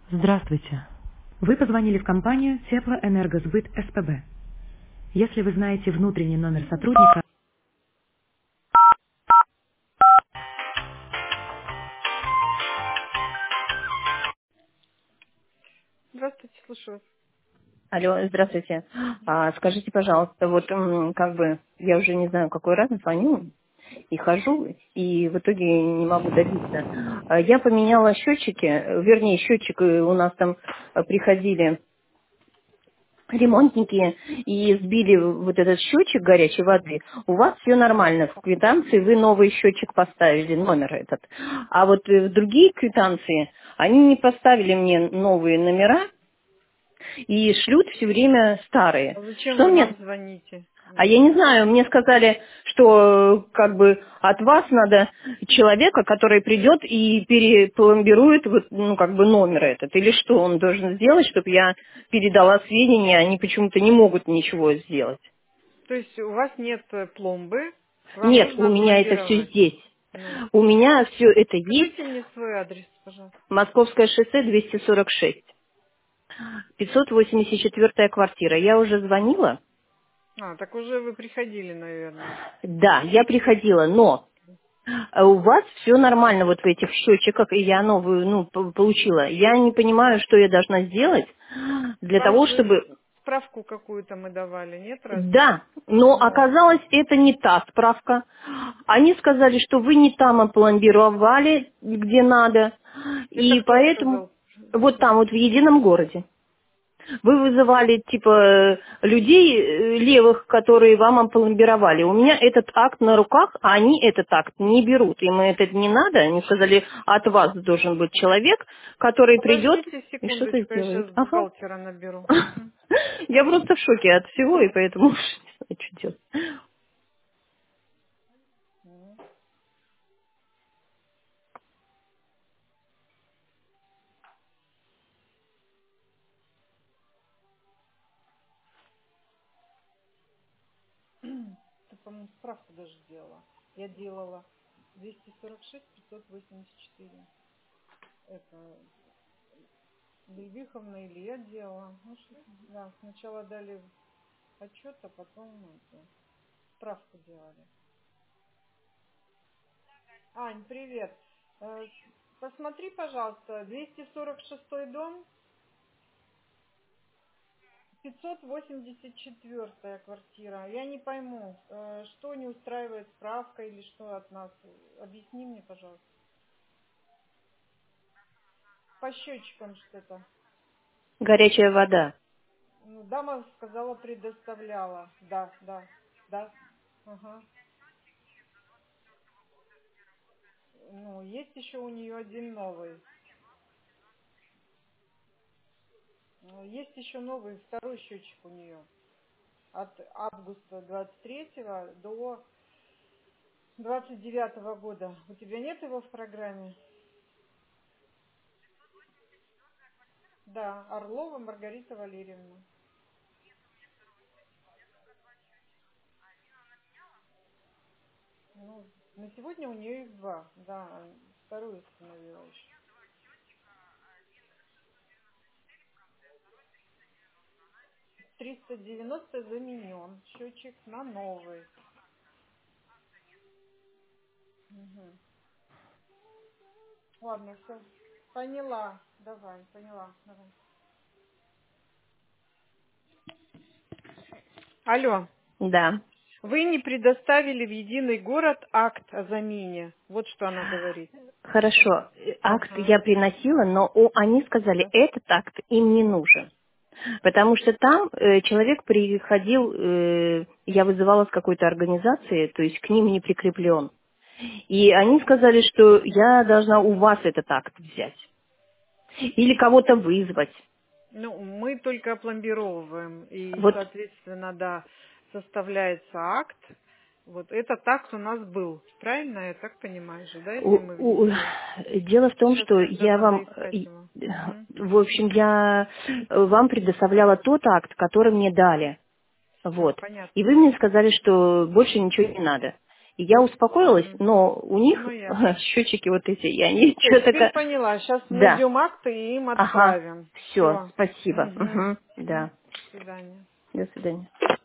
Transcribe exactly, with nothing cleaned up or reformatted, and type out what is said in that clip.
Здравствуйте. Вы позвонили в компанию Теплоэнергосбыт СПБ. Если вы знаете внутренний номер сотрудника... Здравствуйте, слушаю вас. Алло, здравствуйте. А, скажите, пожалуйста, вот м, как бы я уже не знаю, какой раз звоню и хожу, и в итоге не могу добиться. А, Я поменяла счетчики, э, вернее, счетчик э, у нас там э, приходили ремонтники и сбили вот этот счетчик горячей воды. У вас все нормально. В квитанции вы новый счетчик поставили, номер этот. А вот э, другие квитанции, они не поставили мне новые номера, и шлют все время старые. А зачем Что вы нам мне... звоните? А я не знаю, мне сказали, что э, как бы от вас надо человека, который придет и перепломбирует вот, ну, как бы номер этот. Или что он должен сделать, чтобы я передала сведения, они почему-то не могут ничего сделать. То есть у вас нет э, пломбы, вам Нет, у нужно меня это все опломбировать. здесь. Ну, У меня все это есть. скажите мне свой адрес, пожалуйста. Московское шоссе двести сорок шесть. пятьсот восемьдесят четвёртая квартира. Я уже звонила. А, так уже вы приходили, наверное. Да, я приходила, но а у вас все нормально вот в этих счетчиках, и я новую, ну, п- получила. Я не понимаю, что я должна сделать для Вам того, же чтобы... справку какую-то мы давали, нет, разве? Да, но Ну, оказалось, это не та справка. Они сказали, что вы не там опломбировали, где надо, это и кто поэтому сказал? вот там, Скажите. вот в едином городе. Вы вызывали, типа, людей э, левых, которые вам опломбировали. У меня этот акт на руках, а они этот акт не берут. Им это не надо. Они сказали, от вас должен быть человек, который придет Подождите и что-то секундочку, я сделает. сейчас Ага. бухгалтера наберу. Мгм. Я просто в шоке от всего, и поэтому не знаю, что делать. Ты, по-моему, справку даже делала. Я делала двести сорок шесть пятьсот восемьдесят четыре. Это Бельбиховна или я делала. Ну, что- да, сначала дали отчет, а потом это, справку делали. Ань, привет. Э, Посмотри, пожалуйста, двести сорок шестой дом, пятьсот восемьдесят четвёртая квартира. Я не пойму, э, что не устраивает справка или что от нас. Объясни мне, пожалуйста. По счетчикам что-то. Горячая вода. Ну, дама сказала, предоставляла. Да, да, да. Ага. Ну, есть еще у нее один новый. Ну, есть еще новый, второй счетчик у нее. От августа двадцать третьего до двадцать девятого года. У тебя нет его в программе? Да, Орлова Маргарита Валерьевна. Ну, на сегодня у нее их два. Да, вторую установила еще. триста девяносто заменен. Счетчик на новый. Мгм. Ладно, все. Поняла. Давай, поняла. Давай. Алло. Да. Вы не предоставили в единый город акт о замене. Вот что она говорит. Хорошо. Акт Ага. я приносила, но о- они сказали, Да. этот акт им не нужен. Потому что там э, человек приходил, э, я вызывала с какой-то организации, то есть к ним не прикреплен. И они сказали, что я должна у вас этот акт взять. Или кого-то вызвать. Ну, мы только опломбировываем. И, Вот соответственно, да, составляется акт. Вот этот акт у нас был. Правильно, я так понимаю же, да, если у- мы у- внесли? дело в том, Сейчас что тогда я надо вам, искать э, его. Мгм. в общем, я э, вам предоставляла тот акт, который мне дали. Все, Вот. И понятно. вы мне сказали, что больше ничего не надо. И я успокоилась, Мгм. но у них Ну, ясно. счетчики вот эти, и они Всё, что-то... теперь поняла. Сейчас мы Да. ждем акты и им Ага. отправим. Все, Все. спасибо. Угу. Угу. Да. До свидания. До свидания.